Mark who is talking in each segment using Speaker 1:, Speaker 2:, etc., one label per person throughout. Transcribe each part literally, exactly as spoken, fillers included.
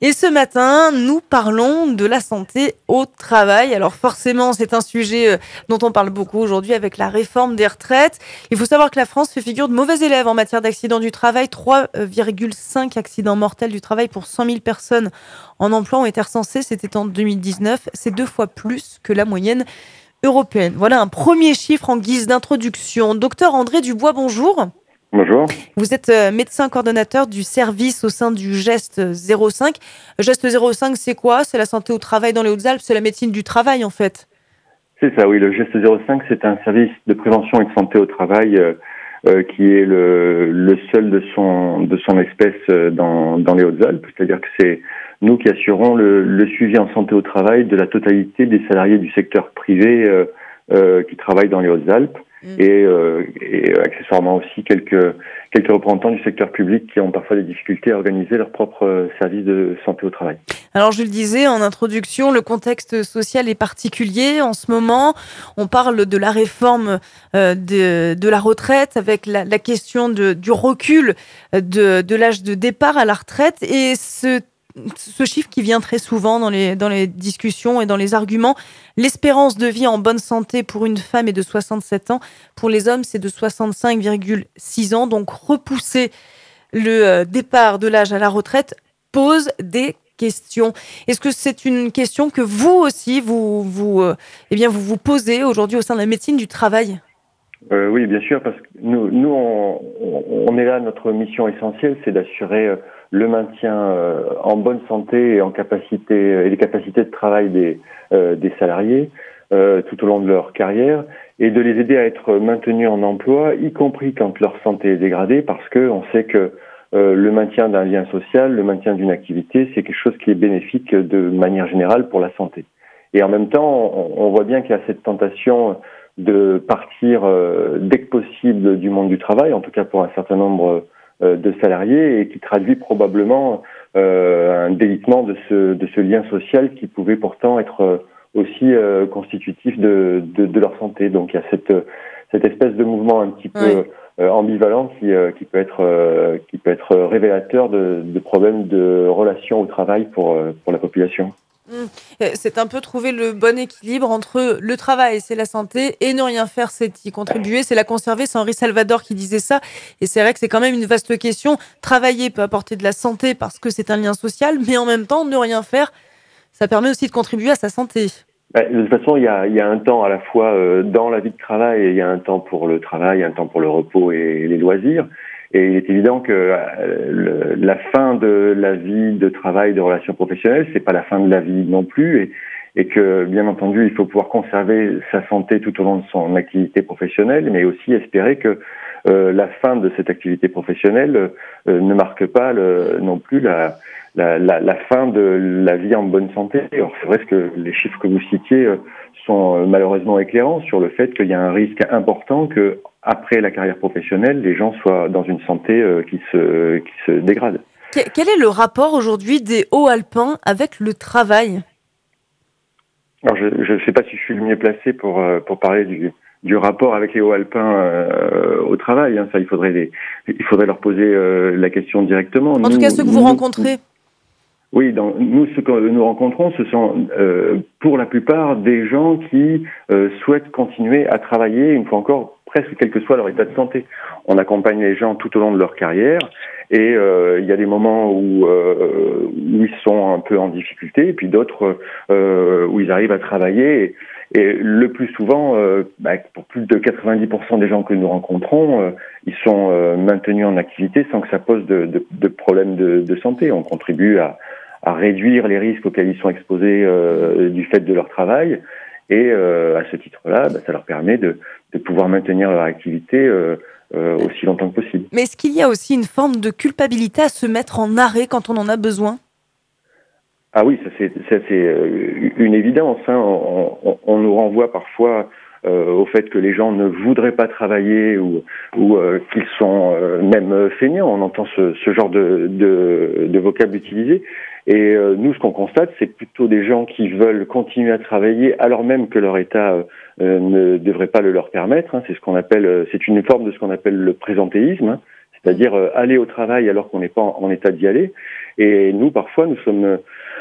Speaker 1: Et ce matin, nous parlons de la santé au travail. Alors forcément, c'est un sujet euh, dont on parle beaucoup aujourd'hui avec la réforme des retraites. Il faut savoir que la France fait figure de mauvais élève en matière d'accidents du travail. trois virgule cinq accidents mortels du travail pour cent mille personnes en emploi ont été recensés. C'était en deux mille dix-neuf. C'est deux fois plus que la moyenne européenne. Voilà un premier chiffre en guise d'introduction. Docteur André Dubois, bonjour.
Speaker 2: Bonjour.
Speaker 1: Vous êtes euh, médecin coordonnateur du service au sein du Geste zéro cinq. Geste zéro cinq, c'est quoi? C'est la santé au travail dans les Hautes-Alpes, c'est la médecine du travail en fait.
Speaker 2: C'est ça, oui. Le Geste zéro cinq, c'est un service de prévention et de santé au travail euh, euh, qui est le, le seul de son de son espèce euh, dans, dans les Hautes-Alpes. C'est-à-dire que c'est nous qui assurons le, le suivi en santé au travail de la totalité des salariés du secteur privé euh, euh, qui travaillent dans les Hautes-Alpes.
Speaker 1: Mm.
Speaker 2: Et, euh, et accessoirement aussi quelques quelques représentants du secteur public qui ont parfois des difficultés à organiser leur propre euh, service de santé au travail.
Speaker 1: Alors je le disais en introduction, le contexte social est particulier en ce moment. On parle de la réforme euh, de, de la retraite avec la, la question de, du recul de, de l'âge de départ à la retraite et ce ce chiffre qui vient très souvent dans les, dans les discussions et dans les arguments, l'espérance de vie en bonne santé pour une femme est de soixante-sept ans. Pour les hommes, c'est de soixante-cinq virgule six ans. Donc, repousser le euh, départ de l'âge à la retraite pose des questions. Est-ce que c'est une question que vous aussi, vous vous, euh, eh bien, vous, vous posez aujourd'hui au sein de la médecine du travail ?
Speaker 2: Euh, oui, bien sûr, parce que nous, nous on, on est là, notre mission essentielle, c'est d'assurer euh, le maintien euh, en bonne santé et en capacité et les capacités de travail des, euh, des salariés euh, tout au long de leur carrière et de les aider à être maintenus en emploi, y compris quand leur santé est dégradée, parce que on sait que euh, le maintien d'un lien social, le maintien d'une activité, c'est quelque chose qui est bénéfique de manière générale pour la santé. Et en même temps, on, on voit bien qu'il y a cette tentation de partir euh, dès que possible du monde du travail, en tout cas pour un certain nombre euh, de salariés, et qui traduit probablement euh, un délitement de ce, de ce lien social qui pouvait pourtant être euh, aussi euh, constitutif de, de, de leur santé. Donc il y a cette, cette espèce de mouvement un petit peu
Speaker 1: Oui.
Speaker 2: euh, ambivalent qui, euh, qui, peut être, euh, qui peut être révélateur de, de problèmes de relations au travail pour, euh, pour la population.
Speaker 1: Mmh. C'est un peu trouver le bon équilibre entre le travail, c'est la santé, et ne rien faire, c'est y contribuer, c'est la conserver. C'est Henri Salvador qui disait ça. Et c'est vrai que c'est quand même une vaste question. Travailler peut apporter de la santé parce que c'est un lien social, mais en même temps, ne rien faire, ça permet aussi de contribuer à sa santé.
Speaker 2: De toute façon, il y a, il y a un temps à la fois euh, dans la vie de travail, et il y a un temps pour le travail, un temps pour le repos et les loisirs. Et il est évident que euh, le, la fin de la vie de travail, de relations professionnelles, c'est pas la fin de la vie non plus, et, et que bien entendu, il faut pouvoir conserver sa santé tout au long de son activité professionnelle, mais aussi espérer que euh, la fin de cette activité professionnelle euh, ne marque pas le, non plus la La, la, la fin de la vie en bonne santé. Alors c'est vrai que les chiffres que vous citiez sont malheureusement éclairants sur le fait qu'il y a un risque important que après la carrière professionnelle, les gens soient dans une santé qui se, qui se dégrade.
Speaker 1: Quel est le rapport aujourd'hui des Hauts-Alpins avec le travail ?
Speaker 2: Alors je ne sais pas si je suis le mieux placé pour, pour parler du, du rapport avec les Hauts-Alpins euh, au travail. Hein. Ça, il faudrait, les, il faudrait leur poser euh, la question directement.
Speaker 1: En
Speaker 2: nous,
Speaker 1: tout cas, ceux que vous
Speaker 2: nous,
Speaker 1: rencontrez.
Speaker 2: Oui, donc nous, ce que nous rencontrons, ce sont euh, pour la plupart des gens qui euh, souhaitent continuer à travailler, une fois encore, presque quel que soit leur état de santé. On accompagne les gens tout au long de leur carrière et euh, il y a des moments où, euh, où ils sont un peu en difficulté et puis d'autres euh, où ils arrivent à travailler. Et, et le plus souvent, euh, bah, pour plus de quatre-vingt-dix pour cent des gens que nous rencontrons, euh, ils sont euh, maintenus en activité sans que ça pose de, de, de problèmes de, de santé. On contribue à à réduire les risques auxquels ils sont exposés euh, du fait de leur travail. Et euh, à ce titre-là, bah, ça leur permet de, de pouvoir maintenir leur activité euh, euh, aussi longtemps que possible.
Speaker 1: Mais est-ce qu'il y a aussi une forme de culpabilité à se mettre en arrêt quand on en a besoin ?
Speaker 2: Ah oui, ça c'est, ça, c'est une évidence. Hein. On, on, on nous renvoie parfois euh, au fait que les gens ne voudraient pas travailler ou, ou euh, qu'ils sont euh, même feignants. On entend ce, ce genre de, de, de vocable utilisé. Et euh, nous, ce qu'on constate, c'est plutôt des gens qui veulent continuer à travailler alors même que leur état euh, ne devrait pas le leur permettre. Hein. C'est ce qu'on appelle, c'est une forme de ce qu'on appelle le présentéisme. Hein. c'est-à-dire euh, aller au travail alors qu'on n'est pas en, en état d'y aller. Et nous, parfois, nous sommes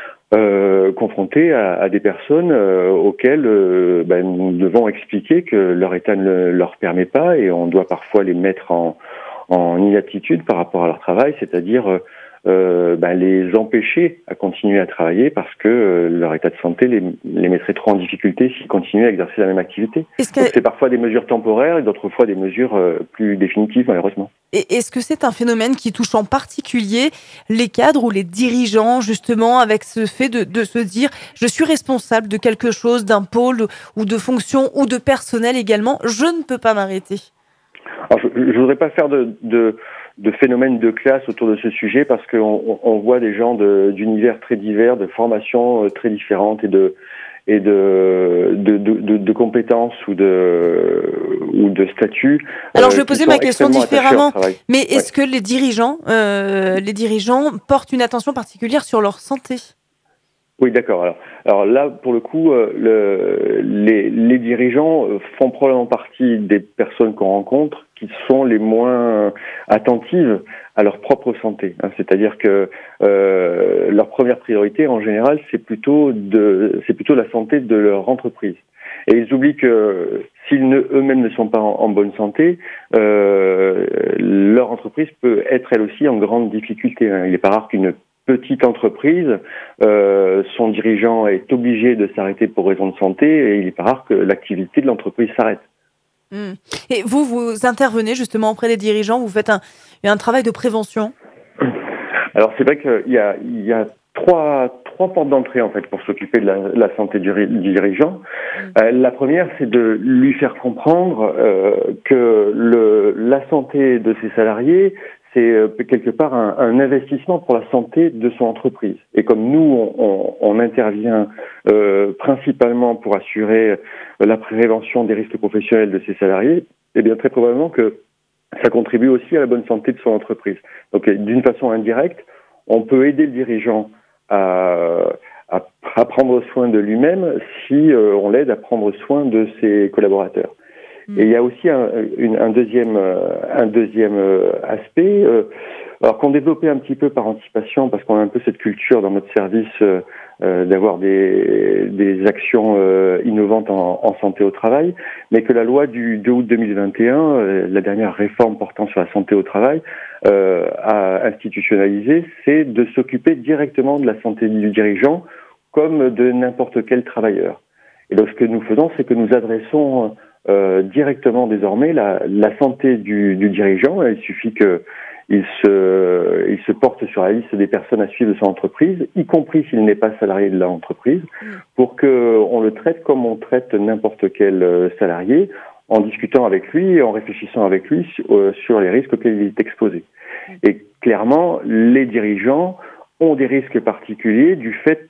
Speaker 2: euh, confrontés à, à des personnes euh, auxquelles euh, ben, nous devons expliquer que leur état ne leur permet pas, et on doit parfois les mettre en, en inaptitude par rapport à leur travail, c'est-à-dire euh, Euh, ben, les empêcher à continuer à travailler parce que euh, leur état de santé les, les mettrait trop en difficulté s'ils continuaient à exercer la même activité.
Speaker 1: Est-ce que,
Speaker 2: Donc c'est parfois des mesures temporaires et d'autres fois des mesures euh, plus définitives, malheureusement.
Speaker 1: et est-ce que c'est un phénomène qui touche en particulier les cadres ou les dirigeants, justement, avec ce fait de, de se dire « je suis responsable de quelque chose, d'un pôle ou de fonction ou de personnel également, je ne peux pas m'arrêter ».
Speaker 2: Alors, je ne voudrais pas faire de, de, de phénomène de classe autour de ce sujet parce qu'on on voit des gens de, d'univers très divers, de formations très différentes et de, et de, de, de, de, de compétences ou de, ou de statuts.
Speaker 1: Alors,
Speaker 2: euh,
Speaker 1: je vais poser ma question différemment, mais est-ce ouais. que les dirigeants, euh, les dirigeants portent une attention particulière sur leur santé ?
Speaker 2: Oui, d'accord. Alors, alors là, pour le coup, euh, le, les, les dirigeants font probablement partie des personnes qu'on rencontre qui sont les moins attentives à leur propre santé. Hein. C'est-à-dire que euh, leur première priorité, en général, c'est plutôt de, c'est plutôt la santé de leur entreprise. Et ils oublient que s'ils ne, eux-mêmes ne sont pas en, en bonne santé, euh, leur entreprise peut être elle aussi en grande difficulté. Hein. Il n'est pas rare qu'une petite entreprise, euh, son dirigeant est obligé de s'arrêter pour raison de santé et il n'est pas rare que l'activité de l'entreprise s'arrête.
Speaker 1: Mmh. Et vous, vous intervenez justement auprès des dirigeants, vous faites un, un travail de prévention ?
Speaker 2: Alors c'est vrai qu'il y a, il y a trois, trois portes d'entrée en fait pour s'occuper de la, la santé du, du dirigeant. Mmh. Euh, la première, c'est de lui faire comprendre euh, que le, la santé de ses salariés, c'est quelque part un, un investissement pour la santé de son entreprise. Et comme nous, on, on, on intervient euh, principalement pour assurer la prévention des risques professionnels de ses salariés, eh bien très probablement que ça contribue aussi à la bonne santé de son entreprise. Donc d'une façon indirecte, on peut aider le dirigeant à, à, à prendre soin de lui-même si euh, on l'aide à prendre soin de ses collaborateurs. Et il y a aussi un, une, un deuxième, un deuxième aspect, euh, alors qu'on développait un petit peu par anticipation, parce qu'on a un peu cette culture dans notre service euh, d'avoir des, des actions euh, innovantes en, en santé au travail, mais que la loi du deux août deux mille vingt et un, euh, la dernière réforme portant sur la santé au travail, euh, a institutionnalisé, c'est de s'occuper directement de la santé du dirigeant comme de n'importe quel travailleur. Et donc ce que nous faisons, c'est que nous adressons Euh, directement désormais la, la santé du, du dirigeant. Il suffit qu'il se, il se porte sur la liste des personnes à suivre de son entreprise, y compris s'il n'est pas salarié de l'entreprise, pour qu'on le traite comme on traite n'importe quel salarié, en discutant avec lui et en réfléchissant avec lui sur, euh, sur les risques auxquels il est exposé. Et clairement, les dirigeants ont des risques particuliers du fait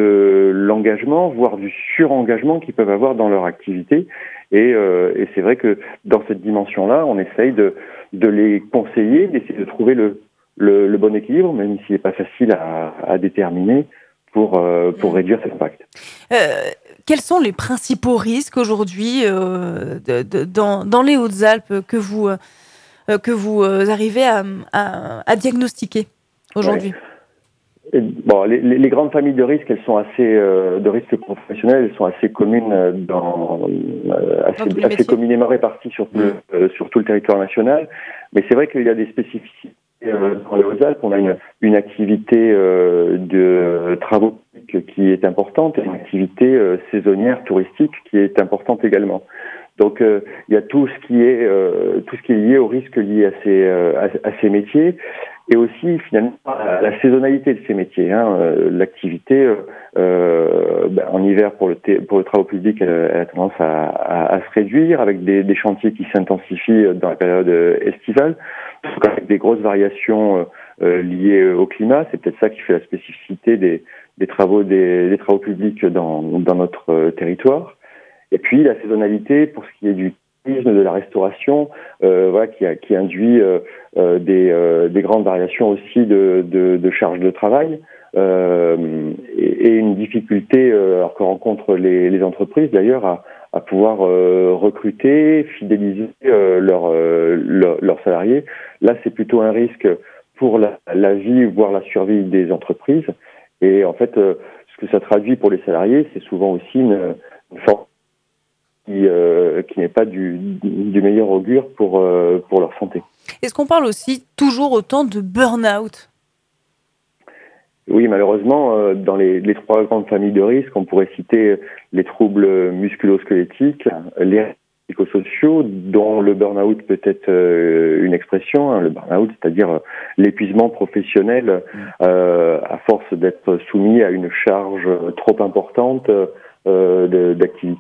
Speaker 2: de l'engagement, voire du surengagement qu'ils peuvent avoir dans leur activité. Et, euh, et c'est vrai que dans cette dimension-là, on essaye de, de les conseiller, d'essayer de trouver le, le, le bon équilibre, même s'il n'est pas facile à, à déterminer pour, euh, pour réduire cet impact.
Speaker 1: Euh, quels sont les principaux risques aujourd'hui euh, de, de, dans, dans les Hautes-Alpes que vous, euh, que vous arrivez à, à, à diagnostiquer aujourd'hui ? Ouais.
Speaker 2: Et, bon, les, les grandes familles de risques, elles sont assez euh, de risques professionnels, elles sont assez communes dans, euh, assez, assez communément réparties sur tout, mmh. euh, sur tout le territoire national. Mais c'est vrai qu'il y a des spécificités euh, dans les Hautes-Alpes. On a une, une activité euh, de travaux qui est importante, et une activité euh, saisonnière touristique qui est importante également. Donc euh, il y a tout ce qui est euh, tout ce qui est lié au risque lié à ces euh, à, à ces métiers. Et aussi, finalement, la saisonnalité de ces métiers. Hein. Euh, l'activité, euh, ben, en hiver, pour le, t- pour le travaux public, elle, elle a tendance à, à, à se réduire, avec des, des chantiers qui s'intensifient dans la période estivale, avec des grosses variations euh, liées au climat. C'est peut-être ça qui fait la spécificité des, des, travaux, des, des travaux publics dans, dans notre euh, territoire. Et puis, la saisonnalité, pour ce qui est du de la restauration, euh, voilà, qui, a, qui induit euh, euh, des, euh, des grandes variations aussi de, de, de charges de travail. euh, et, et une difficulté euh, alors que rencontrent les, les entreprises d'ailleurs à, à pouvoir euh, recruter, fidéliser euh, leurs euh, leur, leurs salariés. Là, c'est plutôt un risque pour la, la vie, voire la survie des entreprises. Et en fait, euh, ce que ça traduit pour les salariés, c'est souvent aussi une, une forme qui, euh, qui n'est pas du, du meilleur augure pour, euh, pour leur santé.
Speaker 1: Est-ce qu'on parle aussi toujours autant de burn-out ?
Speaker 2: Oui, malheureusement, euh, dans les, les trois grandes familles de risques, on pourrait citer les troubles musculo-squelettiques, les risques psychosociaux, dont le burn-out peut être euh, une expression. Hein, le burn-out, c'est-à-dire euh, l'épuisement professionnel euh, à force d'être soumis à une charge trop importante euh, de, d'activité.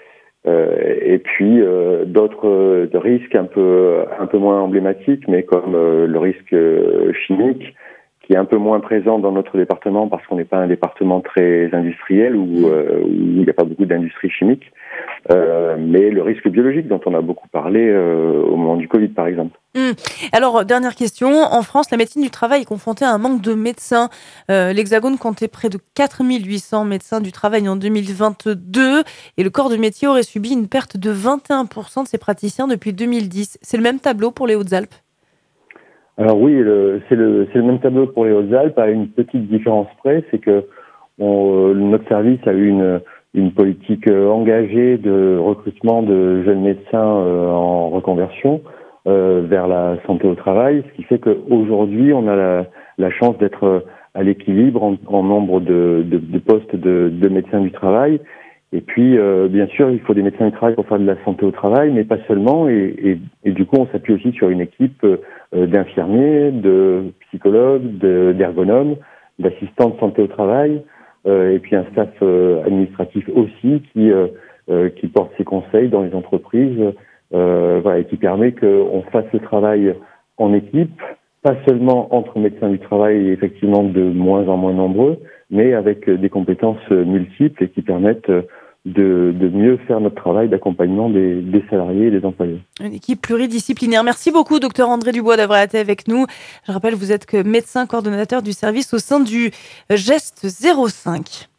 Speaker 2: Euh, et puis euh, d'autres euh, risques un peu un peu moins emblématiques, mais comme euh, le risque euh, chimique, qui est un peu moins présent dans notre département parce qu'on n'est pas un département très industriel où, euh, où il n'y a pas beaucoup d'industrie chimique, euh, mais le risque biologique dont on a beaucoup parlé euh, au moment du Covid par exemple.
Speaker 1: Mmh. Alors, dernière question. En France, la médecine du travail est confrontée à un manque de médecins. Euh, L'Hexagone comptait près de quatre mille huit cents médecins du travail en deux mille vingt-deux et le corps de métier aurait subi une perte de vingt et un pour cent de ses praticiens depuis deux mille dix. C'est le même tableau pour les Hautes-Alpes ?
Speaker 2: Alors oui, le, c'est, le, c'est le même tableau pour les Hautes-Alpes, à une petite différence près, c'est que on, notre service a eu une, une politique engagée de recrutement de jeunes médecins euh, en reconversion euh, vers la santé au travail, ce qui fait qu'aujourd'hui, on a la, la chance d'être à l'équilibre en, en nombre de, de, de postes de, de médecins du travail. Et puis, euh, bien sûr, il faut des médecins du travail pour faire de la santé au travail, mais pas seulement. Et, et, et du coup, on s'appuie aussi sur une équipe euh, d'infirmiers, de psychologues, de, d'ergonomes, d'assistants de santé au travail, euh, et puis un staff euh, administratif aussi qui euh, euh, qui porte ses conseils dans les entreprises, euh, voilà, et qui permet qu'on fasse le travail en équipe, pas seulement entre médecins du travail, effectivement de moins en moins nombreux, mais avec des compétences multiples et qui permettent de, de mieux faire notre travail d'accompagnement des, des salariés et des employés.
Speaker 1: Une équipe pluridisciplinaire. Merci beaucoup, docteur André Dubois, d'avoir été avec nous. Je rappelle, vous êtes que médecin coordonnateur du service au sein du Geste zéro cinq.